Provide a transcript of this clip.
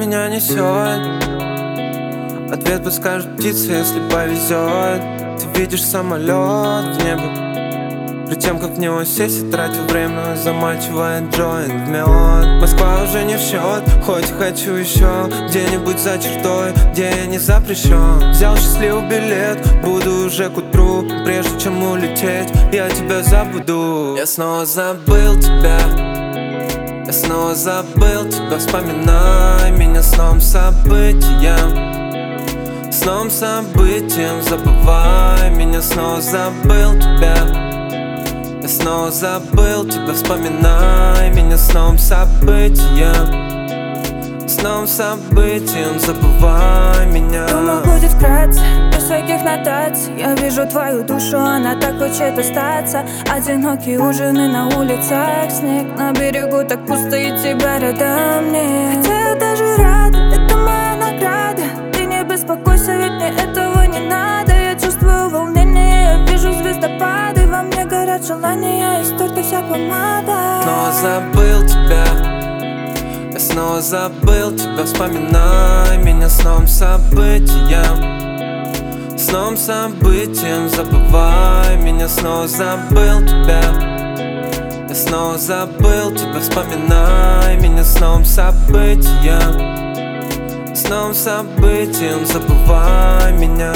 меня несет? Ответ подскажет птица, если повезет. Ты видишь самолет в небе, перед тем, как в него сесть, и тратил время, замачивая джойнт в мед. Москва уже не в счет, хоть и хочу еще где-нибудь за чертой, где я не запрещен. Взял счастливый билет, буду уже к утру. Прежде чем улететь, я тебя забуду. Я снова забыл тебя, я снова забыл тебя. Вспоминай меня с новым событием, с новым событием. Забывай меня, снова забыл тебя. Я снова забыл тебя, вспоминай меня с новым событием, с новым событием. Забывай меня. Думал, будет вкратце, без всяких нотаций. Я вижу твою душу, она так хочет остаться. Одинокие ужины на улицах, снег на берегу, так пусто и тебя рядом нет. Хотя я даже рада, это моя награда. Ты не беспокойся, ведь мне этого не надо. Я чувствую волнение, я вижу звездопады. Во мне горят желания, и столько вся помада. Снова забыл тебя, я снова забыл тебя. Вспоминай меня с новым событием, с новым событием. Забывай меня, снова забыл тебя. Я снова забыл тебя, вспоминай меня с новым событием, с новым событием. Забывай меня.